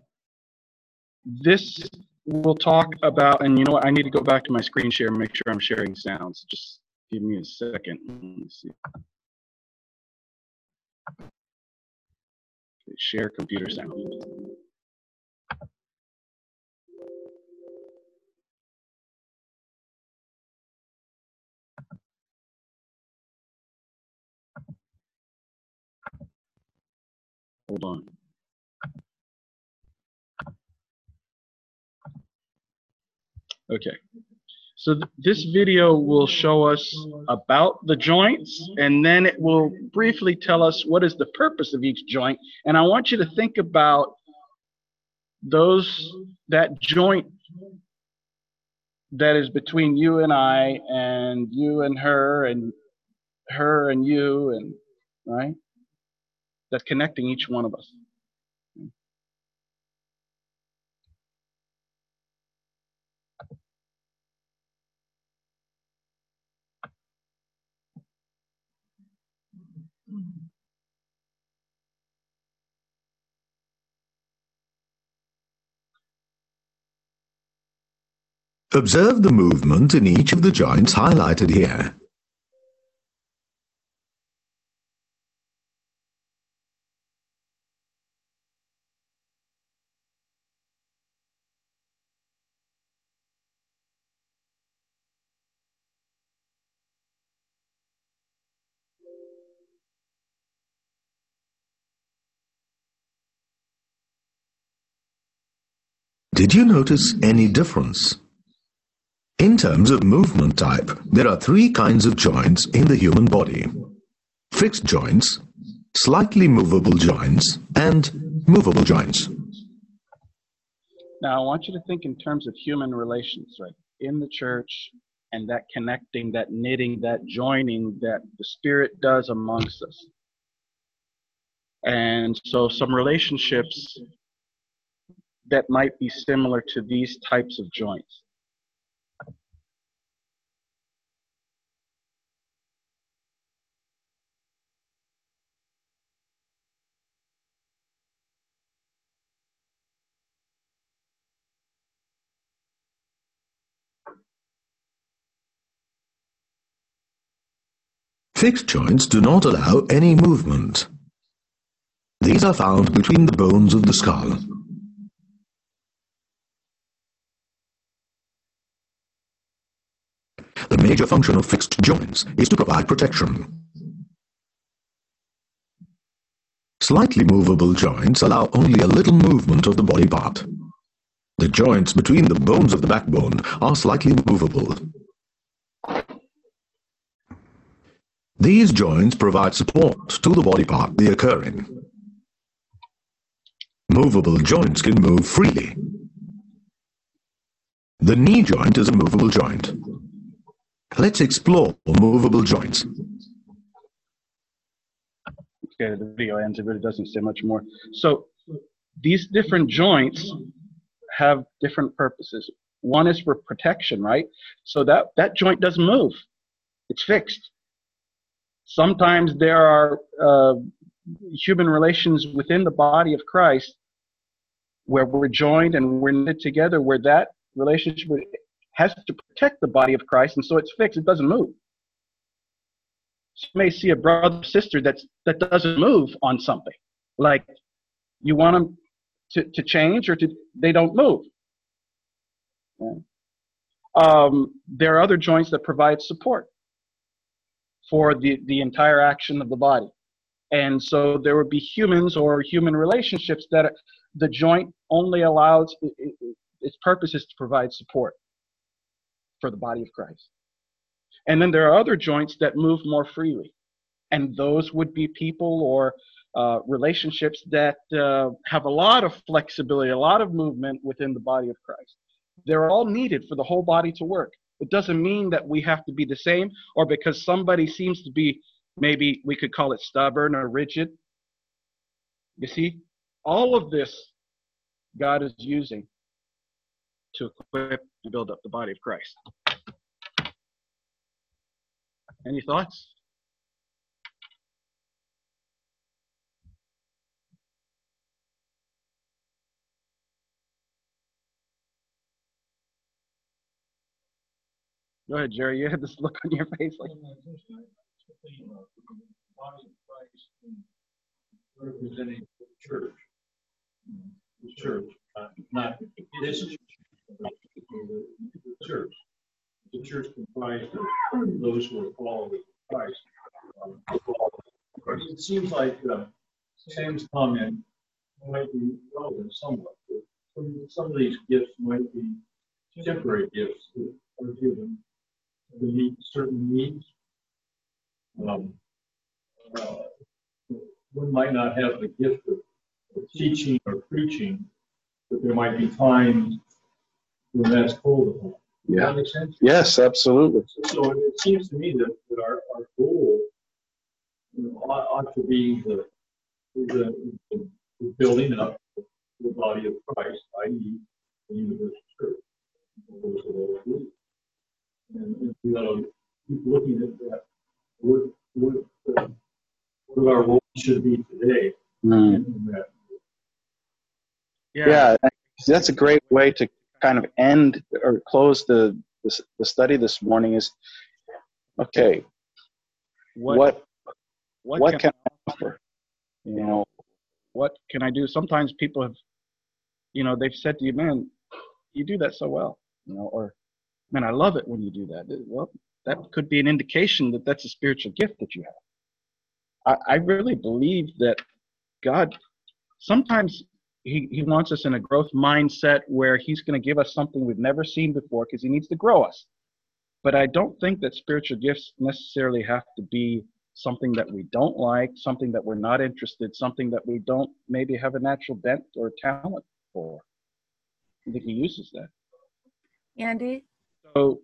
S6: this will talk about, and you know what? I need to go back to my screen share and make sure I'm sharing sounds. Just give me a second. Let me see. Okay, share computer sound. Hold on. Okay, so th this video will show us about the joints, and then it will briefly tell us what is the purpose of each joint. And I want you to think about those, that joint that is between you and I, and you and her, and her and you, and right? That's connecting each one of us.
S8: Observe the movement in each of the joints highlighted here. Did you notice any difference? In terms of movement type, there are three kinds of joints in the human body: fixed joints, slightly movable joints, and movable joints.
S6: Now, I want you to think in terms of human relations, right? In the church, and that connecting, that knitting, that joining that the Spirit does amongst us. And so some relationships that might be similar to these types of joints.
S8: Fixed joints do not allow any movement. These are found between the bones of the skull. The major function of fixed joints is to provide protection. Slightly movable joints allow only a little movement of the body part. The joints between the bones of the backbone are slightly movable. These joints provide support to the body part they occur in. Movable joints can move freely. The knee joint is a movable joint. Let's explore movable joints.
S6: Okay, the video ends. It really doesn't say much more. So these different joints have different purposes. One is for protection, right? So that, that joint doesn't move. It's fixed. Sometimes there are uh, human relations within the body of Christ where we're joined and we're knit together, where that relationship has to protect the body of Christ, and so it's fixed. It doesn't move. So you may see a brother or sister that's, that doesn't move on something. Like you want them to, to change or to, they don't move. Yeah. Um, there are other joints that provide support for the, the entire action of the body. And so there would be humans or human relationships that the joint only allows, it, it, its purpose is to provide support for the body of Christ. And then there are other joints that move more freely. And those would be people or uh, relationships that uh, have a lot of flexibility, a lot of movement within the body of Christ. They're all needed for the whole body to work. It doesn't mean that we have to be the same, or because somebody seems to be, maybe we could call it stubborn or rigid. You see, all of this God is using to equip and build up the body of Christ. Any thoughts? Go ahead, Jerry. You had this look on your face like.
S2: Body of Christ representing the church. The church, uh, not this church, but the church. The church comprised of those who are following Christ. Um, it seems like uh, Sam's comment might be relevant somewhat. Some, some of these gifts might be temporary gifts that are given to meet certain needs. Um, uh, one might not have the gift of, of teaching or preaching, but there might be times when that's called upon. Does
S6: Yeah.
S2: that make sense?
S6: Yes, absolutely.
S2: So it seems to me that, that our, our goal, you know, ought, ought to be the, the, the, the building up the body of Christ, that is the universal church. Those are all believe. And, and we ought to keep looking at that. What, what, uh, what our role should be today.
S6: Mm.
S2: In that.
S6: Yeah, that's a great way to kind of end or close the the, the study this morning. Is okay. What what, what, what can, can I offer? You know, what can I do? Sometimes people have, you know, they've said to you, "Man, you do that so well," you know, or "Man, I love it when you do that." Well, that could be an indication that that's a spiritual gift that you have. I, I really believe that God sometimes. He, he wants us in a growth mindset where he's going to give us something we've never seen before because he needs to grow us. But I don't think that spiritual gifts necessarily have to be something that we don't like, something that we're not interested, something that we don't maybe have a natural bent or talent for. I think he uses that.
S5: Andy?
S6: So,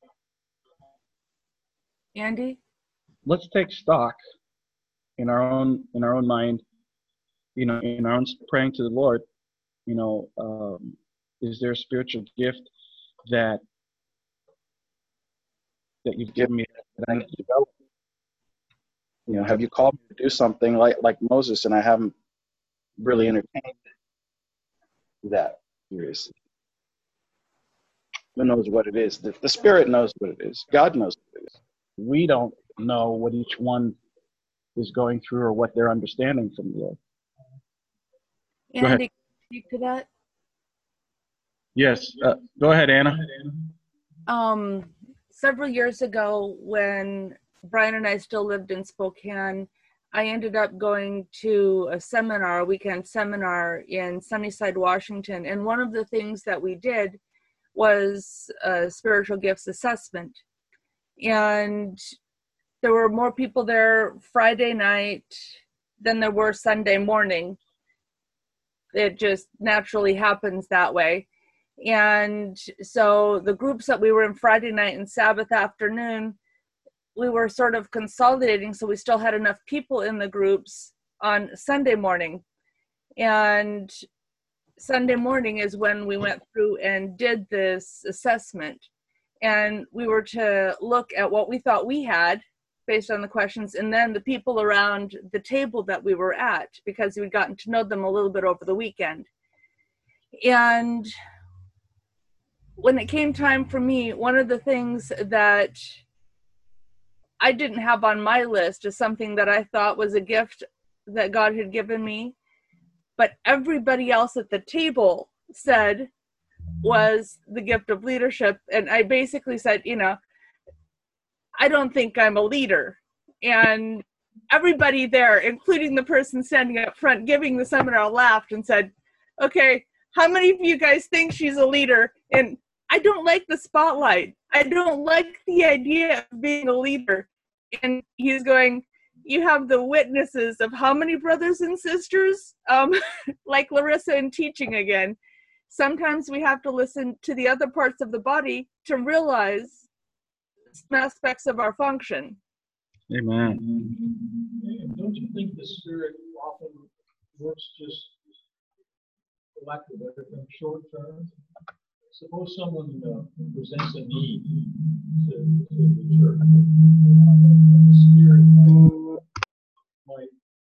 S5: Andy?
S6: let's take stock in our own in our own mind. You know, in our own praying to the Lord, you know, um, is there a spiritual gift that that you've given me that I need to develop? You know, have you called me to do something like like Moses, and I haven't really entertained that seriously? Who knows what it is? The, the Spirit knows what it is. God knows what it is. We don't know what each one is going through or what they're understanding from the Lord. Go ahead.
S5: Andy, can you speak to that?
S6: Yes. Uh, go ahead, Anna.
S5: Um, several years ago, when Brian and I still lived in Spokane, I ended up going to a seminar, a weekend seminar in Sunnyside, Washington. And one of the things that we did was a spiritual gifts assessment. And there were more people there Friday night than there were Sunday morning. It just naturally happens that way. And so the groups that we were in Friday night and Sabbath afternoon, we were sort of consolidating, so we still had enough people in the groups on Sunday morning. And Sunday morning is when we went through and did this assessment. And we were to look at what we thought we had based on the questions, and then the people around the table that we were at, because we'd gotten to know them a little bit over the weekend. And when it came time for me, one of the things that I didn't have on my list is something that I thought was a gift that God had given me, but everybody else at the table said was the gift of leadership. And I basically said, you know, I don't think I'm a leader. And everybody there, including the person standing up front giving the seminar, laughed and said, okay, how many of you guys think she's a leader? And I don't like the spotlight. I don't like the idea of being a leader. And he's going, you have the witnesses of how many brothers and sisters? Um, like Larissa in teaching again. Sometimes we have to listen to the other parts of the body to realize some aspects of our function.
S6: Amen.
S2: And don't you think the Spirit often works just, for lack of a better term, short term? Suppose someone uh, presents a need to, to the church. The Spirit might, might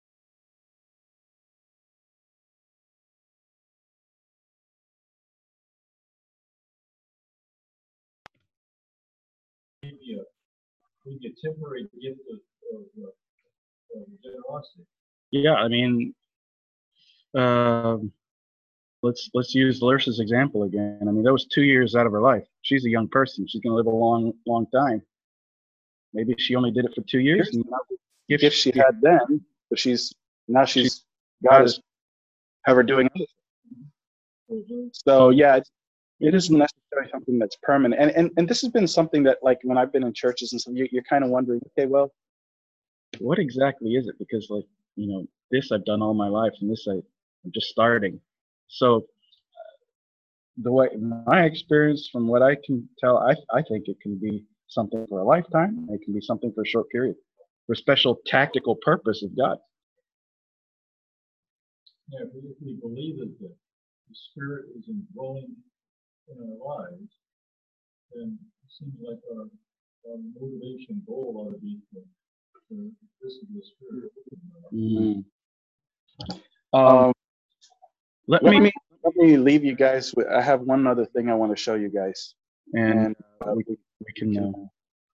S2: maybe a, maybe a temporary gift of, of, of generosity.
S6: Yeah, I mean, um, let's let's use Larissa's example again. I mean, that was two years out of her life. She's a young person. She's going to live a long, long time. Maybe she only did it for two years. And now the gift she had then, but she's now she's God is have her doing other things.
S7: Mm-hmm.
S6: So yeah, it's, it isn't necessarily something that's permanent. And and and this has been something that, like, when I've been in churches and stuff, you, you're kind of wondering, okay, well, what exactly is it? Because, like, you know, this I've done all my life, and this I, I'm just starting. So uh, the way my experience, from what I can tell, I I think it can be something for a lifetime. It can be something for a short period, for special tactical purpose of God.
S2: Yeah, if we, if we believe that the, the Spirit is indwelling in our lives, then it seems like our, our motivation goal ought to be to, to this is the Spirit.
S6: Mm. Um, let, let me, me let me leave you guys with. I have one other thing I want to show you guys, and uh, we we can. Uh,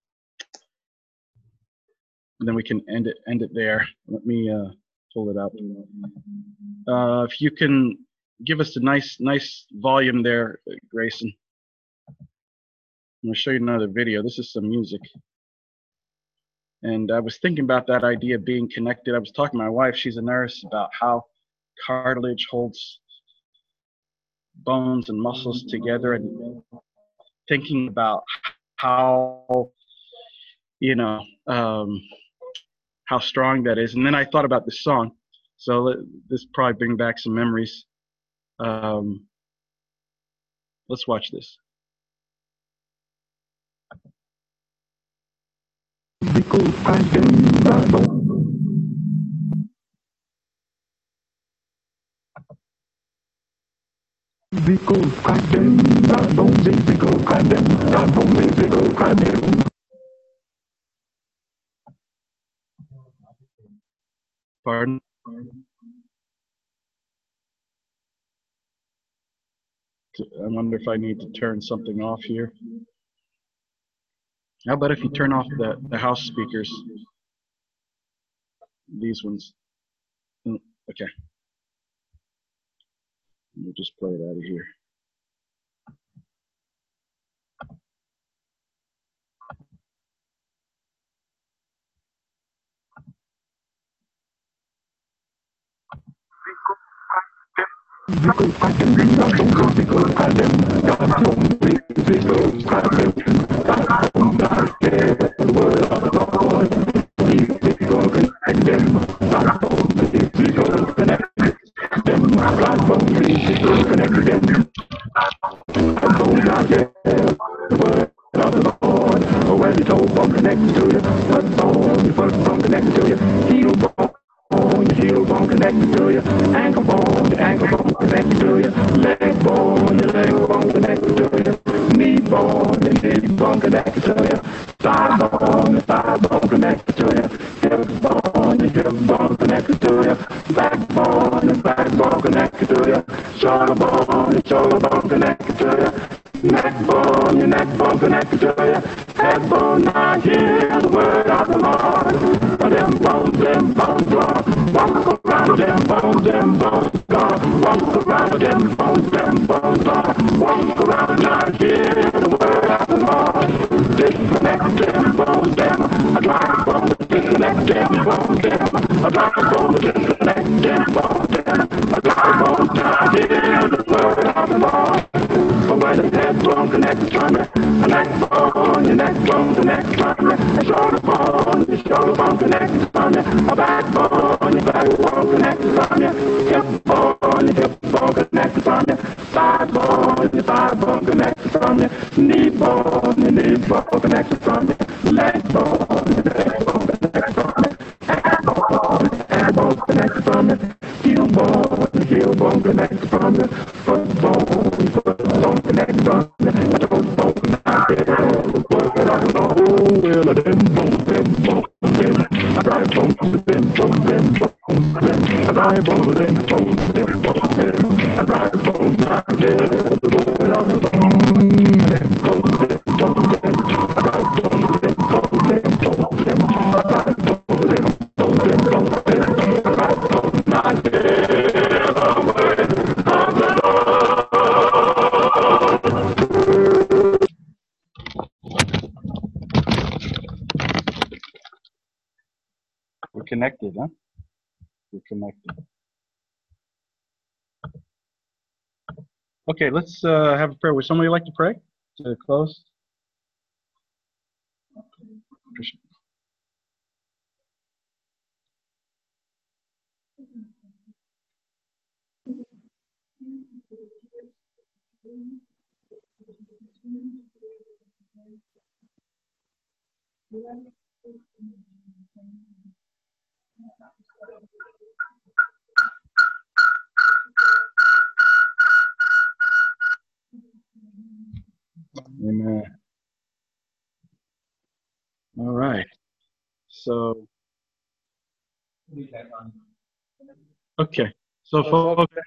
S6: and then we can end it end it there. Let me uh, pull it up. Uh, if you can give us a nice nice volume there, Grayson. I'm going to show you another video. This is some music. And I was thinking about that idea of being connected. I was talking to my wife, she's a nurse, about how cartilage holds bones and muscles together, and thinking about how, you know, um, how strong that is. And then I thought about this song. So let, this probably bring back some memories. Um, let's watch this. Pardon? I wonder if I need to turn something off here. How about if you turn off the, the house speakers? These ones. Okay. We'll just play it out of here. connected to your ankle bone, your ankle bone connected to your leg bone, your leg bone connected to your knee bone, your knee bone connected to your thigh bone, your thigh bone connected to your hip bone, your hip bone connected to your backbone, your backbone connected to your shoulder bone, your shoulder bone connected to your neck bone, your neck bone connected to your head bone. Now hear the word of the Lord. Them bones, them bones gone. Walk around them bones, them bones gone. Walk around them bones, them bones gone. Walk around now hear the word of the Lord. Disconnect them bones, them a dry bone. Disconnect them bones, them a dry bone. Disconnect them bones, them a dry bone. Now hear the word of the Lord. Where the head bone connects from you, a neck bone, your neck bone connects from you, a shoulder bone, your shoulder bone connects from you, a backbone, your backbone connects from you, hip bone, your hip bone connects from you, thigh bone, your thigh bone connects from you, knee bone, your knee bone connects from you, leg bone, your leg bone connects from you, hand bone, your hand bone connects from you, heel bone, your heel bone connects from you, foot bone, foot bone connects from you, toe bone connects from you, work it out, oh, well, them bones, them bones, them, I drive bones, them bones, them bones, them, I drive bones, them bones, them bones, them, I drive bones, I get the word of the Lord, them bones, them bones, them, I drive bones, them bones, them bones, them, I drive bones, them bones, them bones, them, I drive bones, I get the word of the Lord. We're connected, huh? We're connected. Okay, let's uh, have a prayer. Would somebody like to pray to close? Amen. All right. So, okay. So, folks,